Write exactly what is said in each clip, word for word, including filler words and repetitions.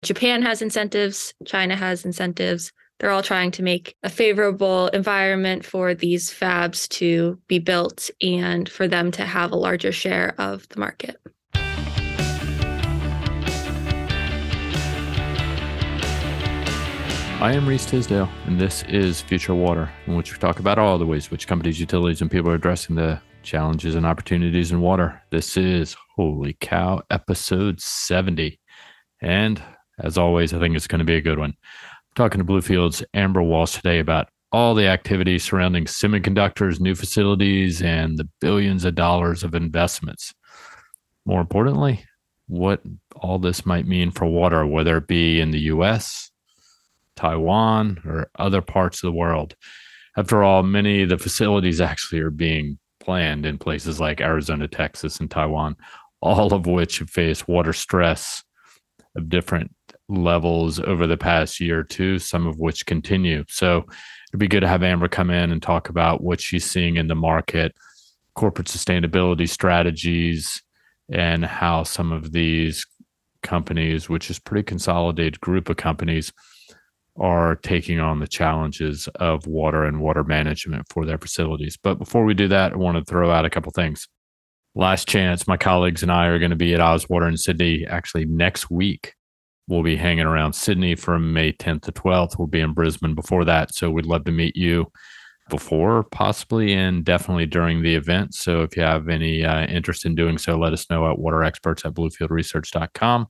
Japan has incentives, China has incentives. They're all trying to make a favorable environment for these fabs to be built and for them to have a larger share of the market. I am Reese Tisdale, and this is Future Water, in which we talk about all the ways which companies, utilities, and people are addressing the challenges and opportunities in water. This is, holy cow, episode seventy. And as always, I think it's going to be a good one. I'm talking to Bluefield's Amber Walsh today about all the activities surrounding semiconductors, new facilities, and the billions of dollars of investments. More importantly, what all this might mean for water, whether it be in the U S, Taiwan, or other parts of the world. After all, many of the facilities actually are being planned in places like Arizona, Texas, and Taiwan, all of which have faced water stress of different levels over the past year or two, some of which continue. So it'd be good to have Amber come in and talk about what she's seeing in the market, corporate sustainability strategies, and how some of these companies, which is a pretty consolidated group of companies, are taking on the challenges of water and water management for their facilities. But before we do that, I want to throw out a couple things. Last chance, my colleagues and I are going to be at Ozwater in Sydney actually next week. We'll be hanging around Sydney from May tenth to twelfth. We'll be in Brisbane before that. So we'd love to meet you before, possibly, and definitely during the event. So if you have any uh, interest in doing so, let us know at waterexperts at bluefield research dot com.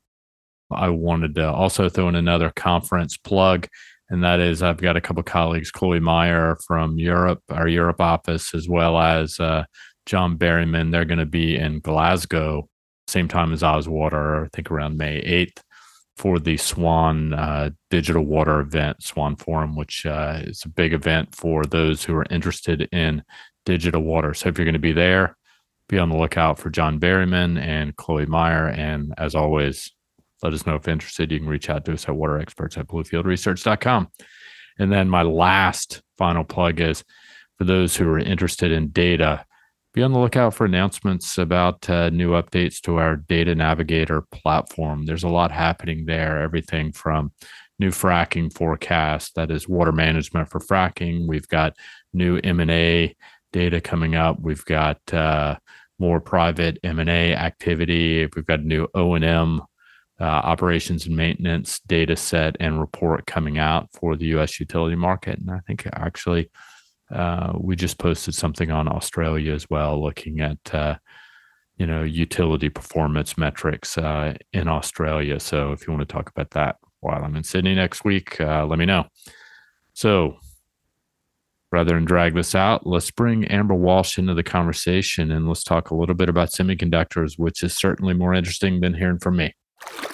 I wanted to also throw in another conference plug, and that is I've got a couple of colleagues, Chloe Meyer from Europe, our Europe office, as well as uh, John Berryman. They're going to be in Glasgow, same time as Ozwater, I think around May eighth, for the Swan uh, Digital Water event, Swan Forum, which uh, is a big event for those who are interested in digital water. So if you're going to be there, be on the lookout for John Berryman and Chloe Meyer. And as always, let us know if interested. You can reach out to us at waterexperts at bluefield research dot com. And then my last final plug is for those who are interested in data, be on the lookout for announcements about uh, new updates to our Data Navigator platform. There's a lot happening there, everything from new fracking forecast, that is water management for fracking. We've got new M and A data coming up. We've got uh, more private M and A activity. We've got a new O and M Uh, operations and maintenance data set and report coming out for the U S utility market. And I think actually uh, we just posted something on Australia as well, looking at, uh, you know, utility performance metrics uh, in Australia. So if you want to talk about that while I'm in Sydney next week, uh, let me know. So rather than drag this out, let's bring Amber Walsh into the conversation and let's talk a little bit about semiconductors, which is certainly more interesting than hearing from me.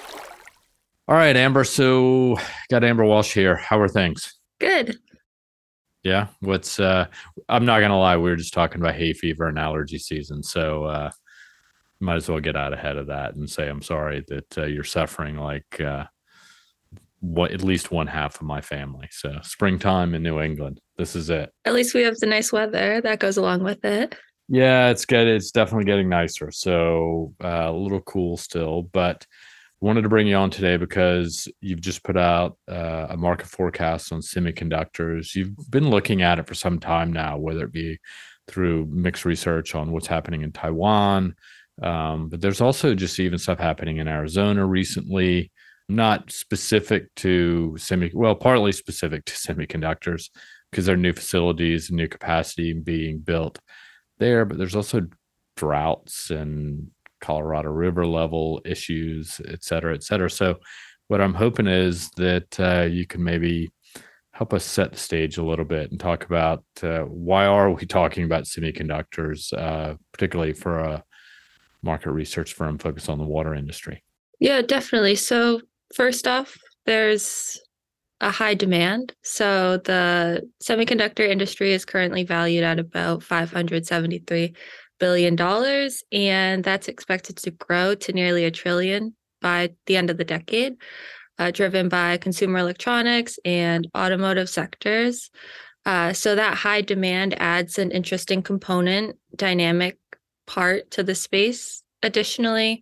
All right, Amber. So got Amber Walsh here. How are things? Good. Yeah. What's, uh, I'm not going to lie. We were just talking about hay fever and allergy season. So, uh, might as well get out ahead of that and say, I'm sorry that uh, you're suffering like, uh, what, at least one half of my family. So springtime in New England, this is it. At least we have the nice weather that goes along with it. Yeah, it's good. It's definitely getting nicer. So uh, a little cool still, but wanted to bring you on today because you've just put out uh, a market forecast on semiconductors. You've been looking at it for some time now, whether it be through mixed research on what's happening in Taiwan. Um, but there's also just even stuff happening in Arizona recently, not specific to semi, well, partly specific to semiconductors because there are new facilities and new capacity being built there, but there's also droughts and Colorado River level issues, et cetera, et cetera. So what I'm hoping is that uh, you can maybe help us set the stage a little bit and talk about uh, why are we talking about semiconductors, uh, particularly for a market research firm focused on the water industry. Yeah, definitely. So first off, there's a high demand. So the semiconductor industry is currently valued at about five hundred seventy-three billion dollars, and that's expected to grow to nearly a trillion by the end of the decade, uh, driven by consumer electronics and automotive sectors. Uh, so that high demand adds an interesting component, dynamic part to the space. Additionally,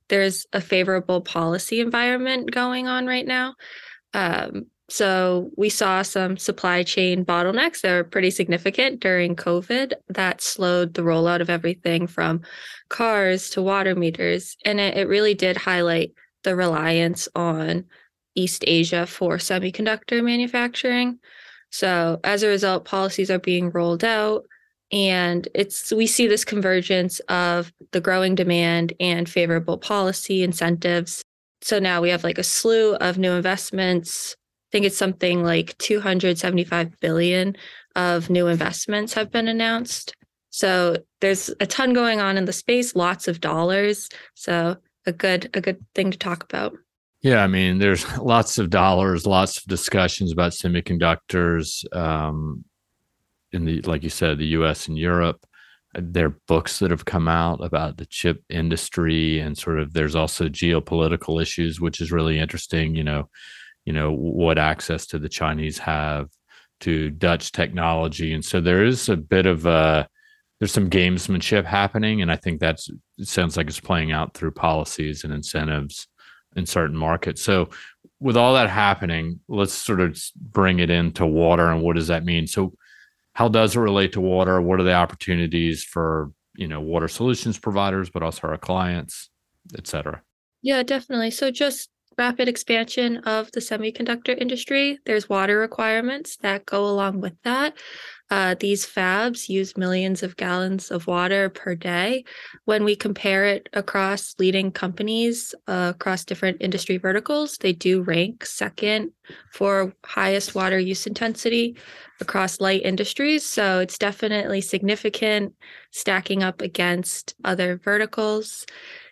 there's a favorable policy environment going on right now. Um, so we saw some supply chain bottlenecks that were pretty significant during COVID that slowed the rollout of everything from cars to water meters. And it, it really did highlight the reliance on East Asia for semiconductor manufacturing. So as a result, policies are being rolled out, and it's we see this convergence of the growing demand and favorable policy incentives. So now we have like a slew of new investments. I think it's something like two hundred seventy-five billion of new investments have been announced. So there's a ton going on in the space, lots of dollars. So a good a good thing to talk about. Yeah, I mean, there's lots of dollars, lots of discussions about semiconductors um, in the, like you said, the U S and Europe. There are books that have come out about the chip industry, and sort of there's also geopolitical issues, which is really interesting. You know, you know what access to the Chinese have to Dutch technology, and so there is a bit of a there's some gamesmanship happening, and I think that's it sounds like it's playing out through policies and incentives in certain markets. So with all that happening, let's sort of bring it into water, and what does that mean? So how does it relate to water? What are the opportunities for, you know, water solutions providers, but also our clients, et cetera? Yeah, definitely. So just rapid expansion of the semiconductor industry. There's water requirements that go along with that. Uh, these fabs use millions of gallons of water per day. When we compare it across leading companies uh, across different industry verticals, they do rank second for highest water use intensity across light industries. So it's definitely significant, stacking up against other verticals.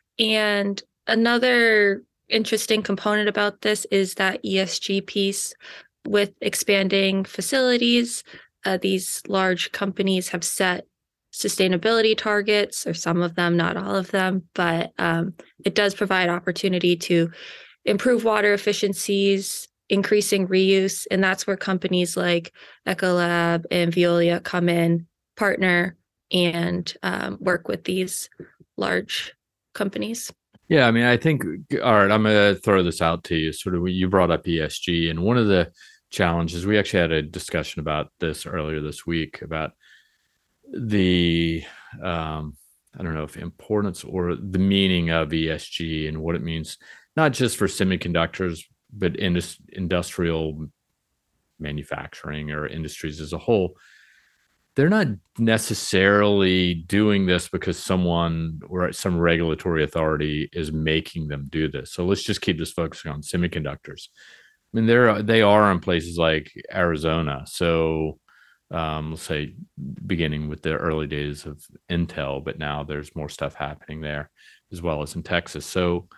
And another interesting component about this is that E S G piece with expanding facilities. Uh, these large companies have set sustainability targets, or some of them, not all of them, but um, it does provide opportunity to improve water efficiencies, increasing reuse, and that's where companies like Ecolab and Veolia come in, partner, and um, work with these large companies. Yeah, I mean, I think, all right, I'm going to throw this out to you. Sort of, you brought up E S G, and one of the challenges, we actually had a discussion about this earlier this week about the, um, I don't know if importance or the meaning of E S G and what it means, not just for semiconductors, but in industrial manufacturing or industries as a whole. They're not necessarily doing this because someone or some regulatory authority is making them do this. So let's just keep this focusing on semiconductors. I mean, they're, they are in places like Arizona. So um, let's say beginning with the early days of Intel, but now there's more stuff happening there as well as in Texas. So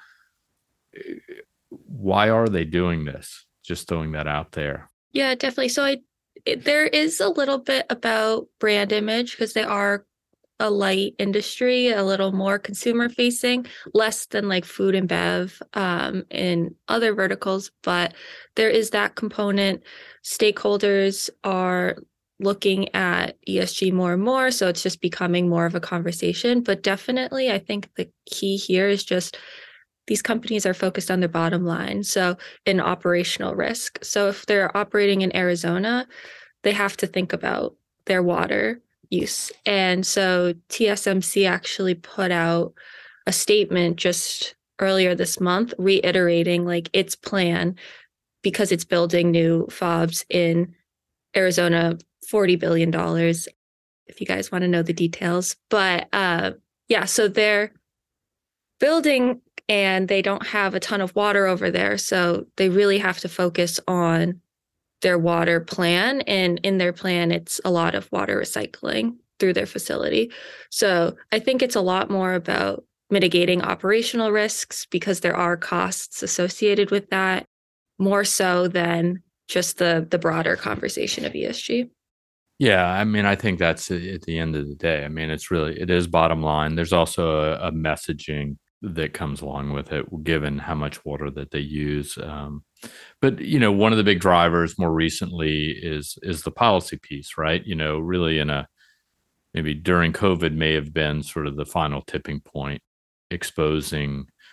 why are they doing this? Just throwing that out there. Yeah, definitely. So I, it, there is a little bit about brand image because they are a light industry, a little more consumer facing, less than like food and bev um, in other verticals. But there is that component. Stakeholders are looking at E S G more and more. So it's just becoming more of a conversation. But definitely, I think the key here is just these companies are focused on their bottom line. So in operational risk. So if they're operating in Arizona, they have to think about their water use. And so T S M C actually put out a statement just earlier this month reiterating like its plan, because it's building new fabs in Arizona, forty billion dollars, if you guys want to know the details. But uh, yeah, so they're building and they don't have a ton of water over there. So they really have to focus on their water plan. And in their plan, it's a lot of water recycling through their facility. So I think it's a lot more about mitigating operational risks because there are costs associated with that, more so than just the the broader conversation of E S G. Yeah, I mean, I think that's at the end of the day. I mean, it's really, it is bottom line. There's also a, a messaging that comes along with it, given how much water that they use. Um, but, you know, one of the big drivers more recently is is the policy piece, right? You know, really in a, maybe during COVID may have been sort of the final tipping point, exposing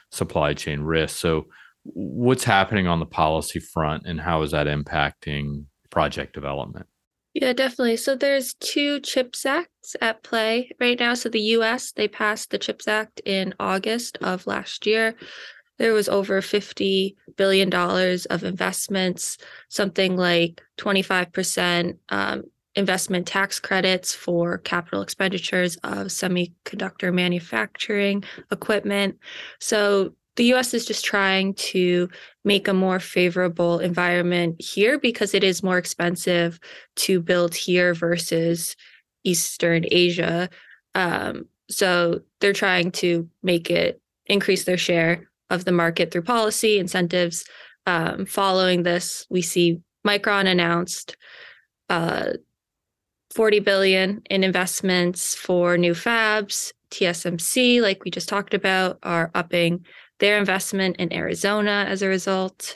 supply chain risk. So, what's happening on the policy front, and how is that impacting project development? Yeah, definitely. So there's two CHIPS Acts at play right now. So the U S, they passed the CHIPS Act in August of last year. There was over fifty billion dollars of investments, something like twenty-five percent um, investment tax credits for capital expenditures of semiconductor manufacturing equipment. So the U S is just trying to make a more favorable environment here because it is more expensive to build here versus Eastern Asia. Um, so they're trying to make it increase their share of the market through policy incentives. Um, following this, we see Micron announced uh, forty billion dollars in investments for new fabs. T S M C, like we just talked about, are upping their investment in Arizona as a result.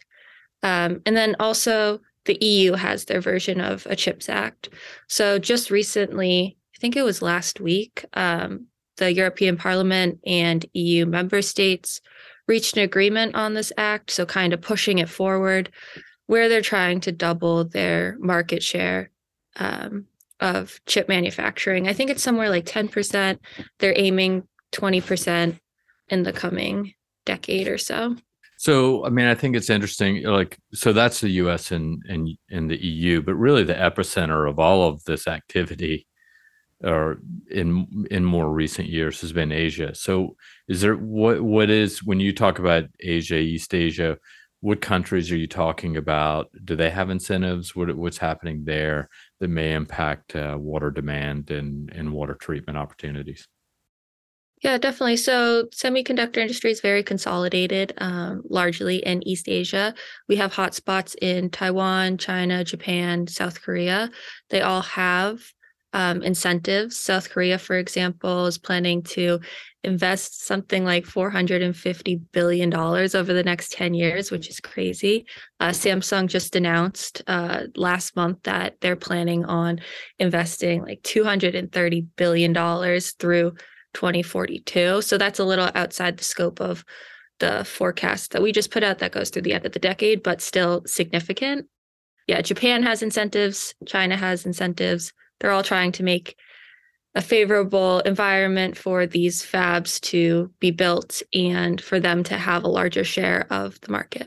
Um, and then also the E U has their version of a CHIPS Act. So just recently, I think it was last week, um, the European Parliament and E U member states reached an agreement on this act, so kind of pushing it forward, where they're trying to double their market share um, of chip manufacturing. I think it's somewhere like ten percent. They're aiming twenty percent in the coming decade or so. So, I mean, I think it's interesting. Like, so that's the U S and and and the E U, but really the epicenter of all of this activity, or in in more recent years, has been Asia. So, is there what what is when you talk about Asia, East Asia? What countries are you talking about? Do they have incentives? What what's happening there that may impact uh, water demand and and water treatment opportunities? Yeah, definitely. So semiconductor industry is very consolidated, um, largely in East Asia. We have hotspots in Taiwan, China, Japan, South Korea. They all have um, incentives. South Korea, for example, is planning to invest something like four hundred fifty billion dollars over the next ten years, which is crazy. Uh, Samsung just announced uh, last month that they're planning on investing like two hundred thirty billion dollars through twenty forty-two. So that's a little outside the scope of the forecast that we just put out that goes through the end of the decade, but still significant. Yeah, Japan has incentives. China has incentives. They're all trying to make a favorable environment for these fabs to be built and for them to have a larger share of the market.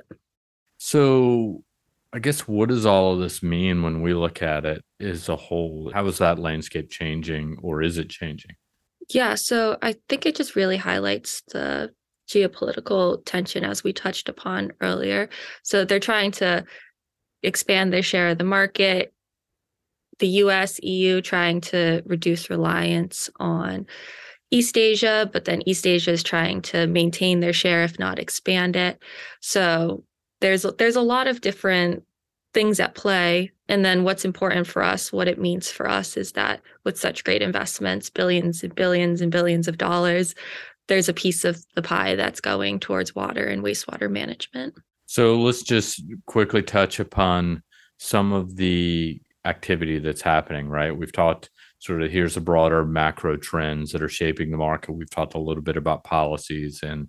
So, I guess what does all of this mean when we look at it as a whole? How is that landscape changing, or is it changing? Yeah, so I think it just really highlights the geopolitical tension as we touched upon earlier. So they're trying to expand their share of the market. The U S, E U trying to reduce reliance on East Asia, but then East Asia is trying to maintain their share, if not expand it. So there's there's a lot of different things at play. And then what's important for us, what it means for us is that with such great investments, billions and billions and billions of dollars, there's a piece of the pie that's going towards water and wastewater management. So let's just quickly touch upon some of the activity that's happening, right? We've talked sort of here's the broader macro trends that are shaping the market. We've talked a little bit about policies and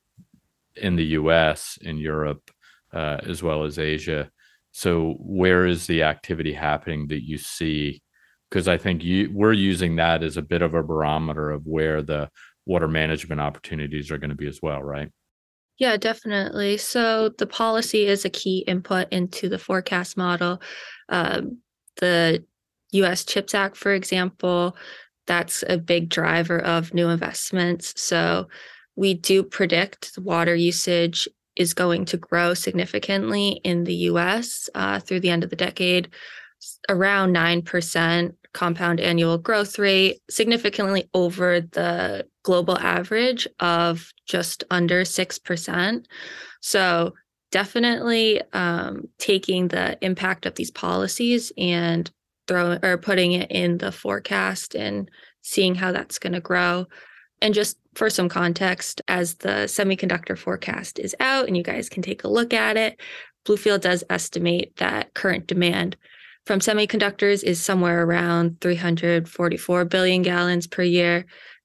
in the U S, in Europe, uh, as well as Asia. So where is the activity happening that you see? Because I think you, we're using that as a bit of a barometer of where the water management opportunities are going to be as well, right? Yeah, definitely. So the policy is a key input into the forecast model. Um, the U S CHIPS Act, for example, that's a big driver of new investments. So we do predict water usage is going to grow significantly in the U S uh, through the end of the decade, around nine percent compound annual growth rate, significantly over the global average of just under six percent. So definitely um, taking the impact of these policies and throwing or putting it in the forecast and seeing how that's going to grow. And just for some context, as the semiconductor forecast is out and you guys can take a look at it, Bluefield does estimate that current demand from semiconductors is somewhere around three hundred forty-four billion gallons per year.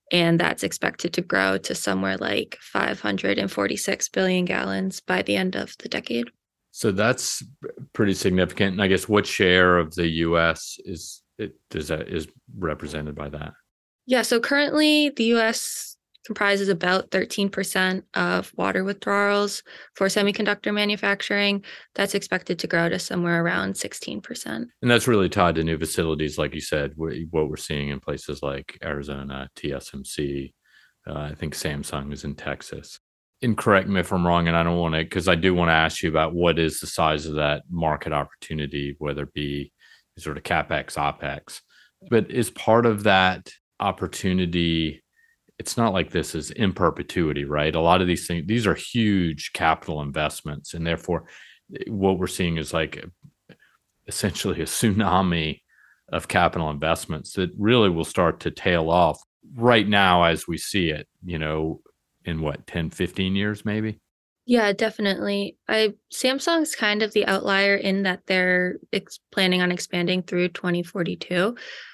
and that's expected to grow to somewhere like five hundred forty-six billion gallons by the end of the decade. So that's pretty significant. And I guess what share of the U S is it does that is represented by that? Yeah, so currently the U S comprises about thirteen percent of water withdrawals for semiconductor manufacturing. That's expected to grow to somewhere around sixteen percent. And that's really tied to new facilities, like you said, what we're seeing in places like Arizona, T S M C. Uh, I think Samsung is in Texas. And correct me if I'm wrong, and I don't want to, because I do want to ask you about what is the size of that market opportunity, whether it be sort of CapEx, OpEx. But is part of that opportunity, it's not like this is in perpetuity, right? A lot of these things, these are huge capital investments. And therefore, what we're seeing is like essentially a tsunami of capital investments that really will start to tail off right now as we see it, you know, in what, ten, fifteen years, maybe? Yeah, definitely. I Samsung's kind of the outlier in that they're ex- planning on expanding through twenty forty-two.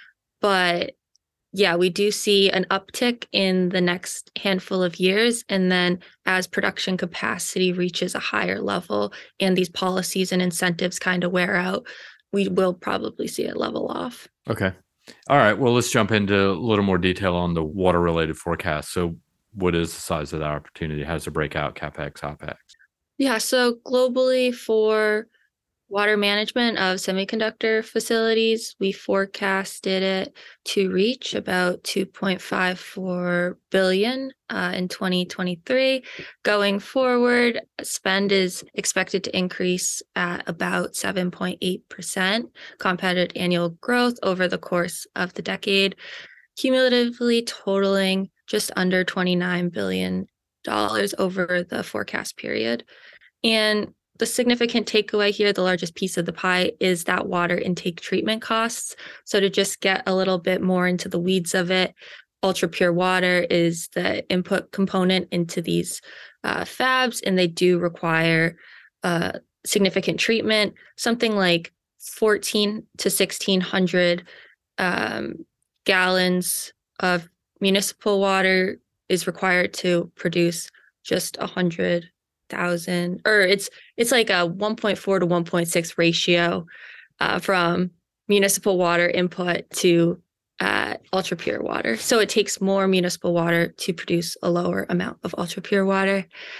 But yeah, we do see an uptick in the next handful of years. And then as production capacity reaches a higher level and these policies and incentives kind of wear out, we will probably see it level off. Okay. All right. Well, let's jump into a little more detail on the water related forecast. So what is the size of that opportunity? How does it break out CapEx, OpEx? Yeah, so globally for water management of semiconductor facilities, we forecasted it to reach about two point five four billion uh, in twenty twenty-three. Going forward, spend is expected to increase at about seven point eight percent compounded annual growth over the course of the decade, cumulatively totaling just under twenty-nine billion dollars over the forecast period. And the significant takeaway here, the largest piece of the pie, is that water intake treatment costs. So to just get a little bit more into the weeds of it, ultra pure water is the input component into these uh, fabs, and they do require uh, significant treatment, something like fourteen to sixteen hundred um, gallons of municipal water is required to produce just one hundred thousand, or it's it's like a one point four to one point six ratio uh, from municipal water input to uh, ultra pure water. So it takes more municipal water to produce a lower amount of ultra pure water.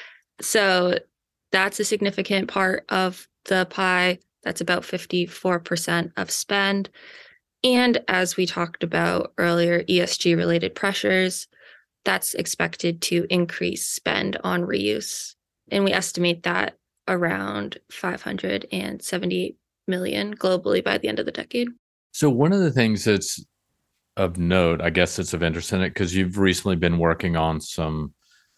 So that's a significant part of the pie. That's about fifty-four percent of spend. And as we talked about earlier, E S G related pressures, that's expected to increase spend on reuse. And we estimate that around five hundred seventy-eight million globally by the end of the decade. So one of the things that's of note, I guess it's of interest in it, because you've recently been working on some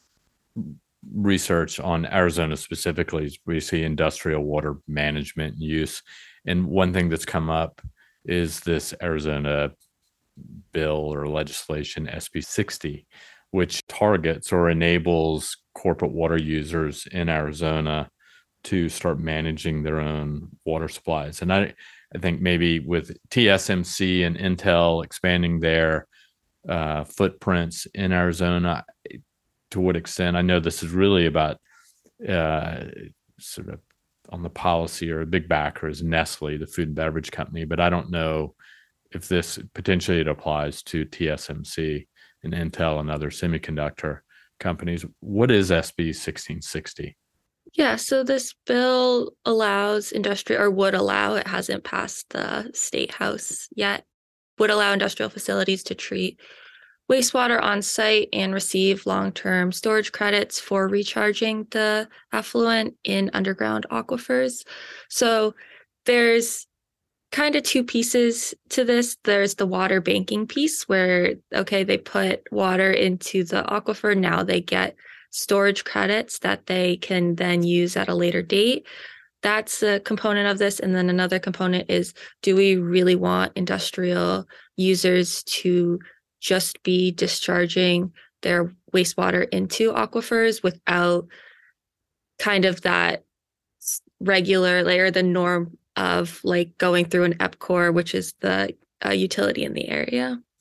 research on Arizona specifically, we see industrial water management use. And one thing that's come up is this Arizona bill or legislation, S B sixty, which targets or enables corporate water users in Arizona to start managing their own water supplies. And I, I think maybe with T S M C and Intel expanding their uh, footprints in Arizona, to what extent, I know this is really about uh, sort of on the policy, or a big backer is Nestle, the food and beverage company, but I don't know if this potentially it applies to T S M C and Intel and other semiconductor companies. What is S B sixteen sixty? Yeah, so this bill allows industrial, or would allow, it hasn't passed the state house yet, would allow industrial facilities to treat wastewater on site and receive long-term storage credits for recharging the effluent in underground aquifers. So there's kind of two pieces to this. There's the water banking piece where, okay, they put water into the aquifer. Now they get storage credits that they can then use at a later date. That's a component of this. And then another component is, do we really want industrial users to just be discharging their wastewater into aquifers without kind of that regular layer, the norm of like going through an EPCOR, which is the uh, utility in the area?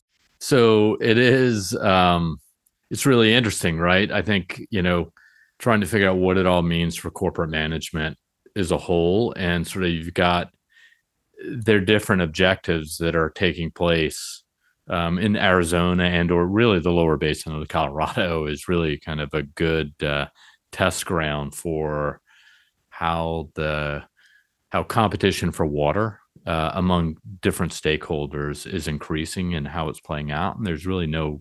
So it is, um, it's really interesting, right? I think, you know, trying to figure out what it all means for corporate management as a whole. And sort of you've got their different objectives that are taking place um, in Arizona and or really the lower basin of the Colorado is really kind of a good uh, test ground for how the how competition for water uh, among different stakeholders is increasing and how it's playing out. And there's really no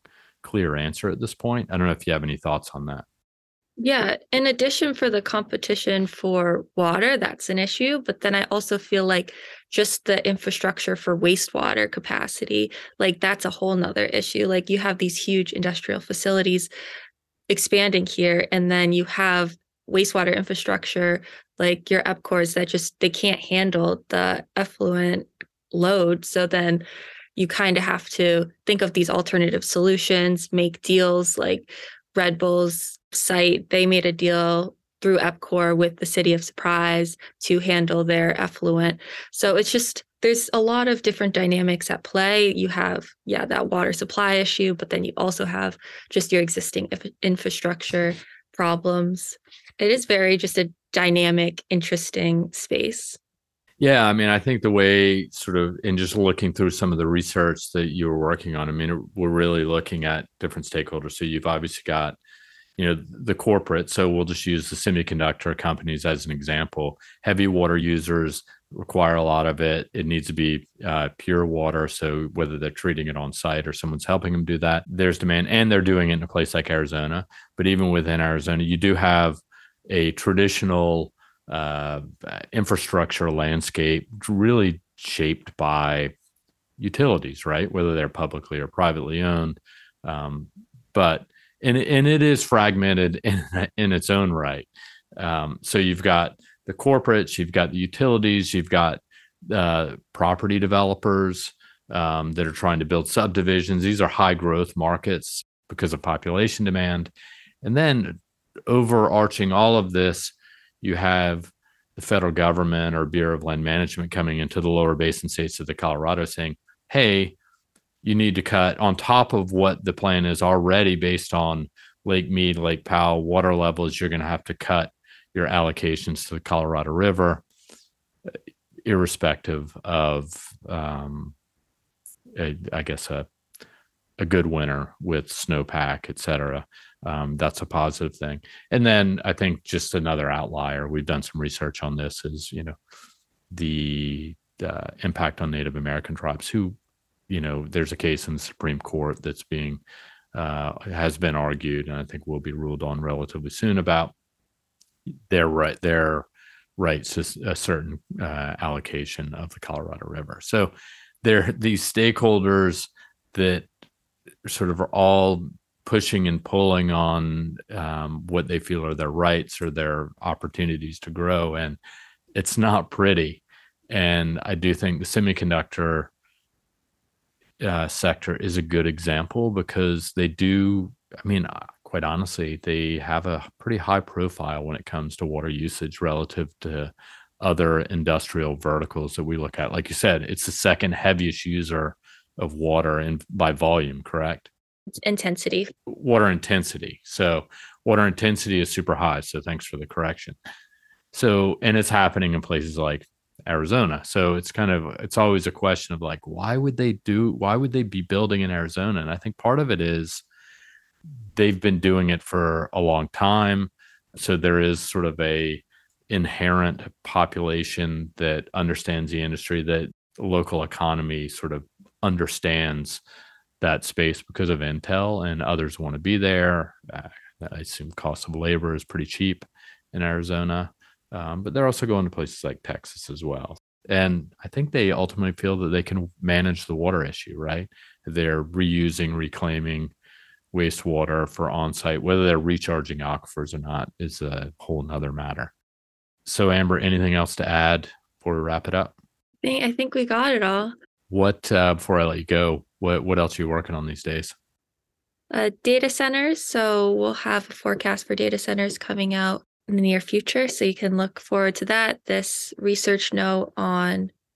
clear answer at this point. I don't know if you have any thoughts on that. Yeah, in addition for the competition for water, that's an issue. But then I also feel like just the infrastructure for wastewater capacity, like that's a whole nother issue. Like you have these huge industrial facilities expanding here, and then you have wastewater infrastructure like your EPCORs that just they can't handle the effluent load. So then you kind of have to think of these alternative solutions, make deals like Red Bull's site. They made a deal through EPCOR with the city of Surprise to handle their effluent. So it's just there's a lot of different dynamics at play. You have, yeah, that water supply issue, but then you also have just your existing infrastructure problems. It is very just a dynamic, interesting space. Yeah, I mean, I think the way sort of in just looking through some of the research that you were working on, I mean, we're really looking at different stakeholders. So you've obviously got, you know, the corporate. So we'll just use the semiconductor companies as an example. Heavy water users require a lot of it. It needs to be uh, pure water. So whether they're treating it on site or someone's helping them do that, there's demand, and they're doing it in a place like Arizona. But even within Arizona, you do have a traditional uh, infrastructure landscape really shaped by utilities, right? Whether they're publicly or privately owned. Um, but and and it is fragmented in in its own right. Um, so you've got the corporates, you've got the utilities, you've got uh, property developers um, that are trying to build subdivisions. These are high growth markets because of population demand. And then overarching all of this, you have the federal government or Bureau of Land Management coming into the lower basin states of the Colorado saying, hey, you need to cut on top of what the plan is already based on Lake Mead, Lake Powell water levels. You're going to have to cut your allocations to the Colorado River, irrespective of, um, a, I guess, a, a good winter with snowpack, et cetera. Um, that's a positive thing. And then I think just another outlier, we've done some research on this, is, you know, the uh, impact on Native American tribes who, you know, there's a case in the Supreme Court that's being, uh, has been argued, and I think will be ruled on relatively soon about their right, their rights to a certain uh, allocation of the Colorado River. So there, these stakeholders that sort of are all pushing and pulling on um, what they feel are their rights or their opportunities to grow, and it's not pretty. And I do think the semiconductor uh, sector is a good example because they do, I mean, quite honestly, they have a pretty high profile when it comes to water usage relative to other industrial verticals that we look at. Like you said, it's the second heaviest user of water in by volume, correct? Intensity. Water intensity. So water intensity is super high. So thanks for the correction. So, and it's happening in places like Arizona. So it's kind of, it's always a question of like, why would they do, why would they be building in Arizona? And I think part of it is they've been doing it for a long time. So there is sort of a inherent population that understands the industry, that the local economy sort of understands that space because of Intel, and others want to be there. Uh, I assume cost of labor is pretty cheap in Arizona. Um, but they're also going to places like Texas as well. And I think they ultimately feel that they can manage the water issue, right? They're reusing, reclaiming wastewater for on-site. Whether they're recharging aquifers or not is a whole nother matter. So Amber, anything else to add before we wrap it up? I think, I think we got it all. What, uh, before I let you go, what, what else are you working on these days? Uh, data centers. So we'll have a forecast for data centers coming out in the near future. So you can look forward to that. This research note on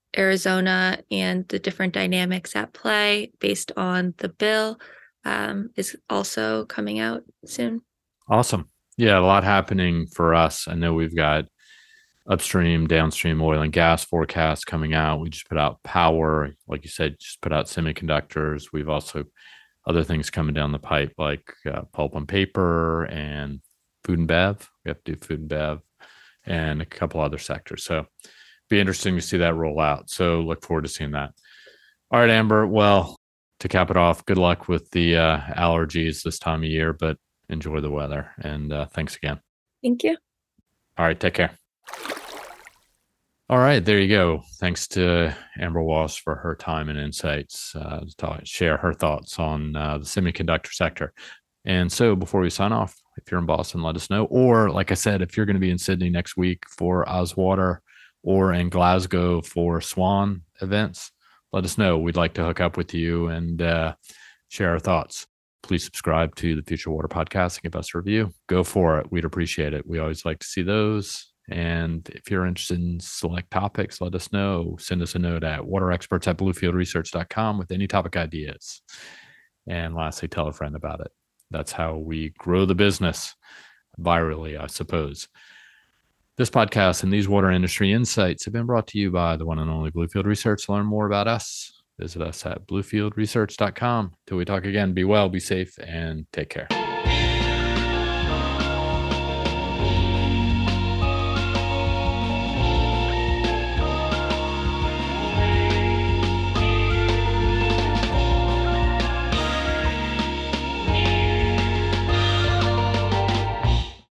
Arizona and the different dynamics at play based on the bill um, is also coming out soon. Awesome. Yeah, a lot happening for us. I know we've got upstream, downstream oil and gas forecasts coming out. We just put out power, like you said, just put out semiconductors. We've also other things coming down the pipe like uh, pulp and paper and food and bev. We have to do food and bev and a couple other sectors. So be interesting to see that roll out. So look forward to seeing that. All right, Amber. Well, to cap it off, good luck with the uh, allergies this time of year, but enjoy the weather. And uh, thanks again. Thank you. All right. Take care. All right. There you go. Thanks to Amber Walsh for her time and insights uh, to talk, share her thoughts on uh, the semiconductor sector. And so before we sign off, if you're in Boston, let us know. Or like I said, if you're going to be in Sydney next week for Ozwater or in Glasgow for Swan events, let us know. We'd like to hook up with you and uh, share our thoughts. Please subscribe to the Future Water Podcast and give us a review. Go for it. We'd appreciate it. We always like to see those. And if you're interested in select topics, let us know. Send us a note at waterexperts at bluefield research dot com with any topic ideas. And lastly, tell a friend about it. That's how we grow the business virally, I suppose. This podcast and these water industry insights have been brought to you by the one and only Bluefield Research. To learn more about us, visit us at bluefield research dot com. Till we talk again, be well, be safe, and take care.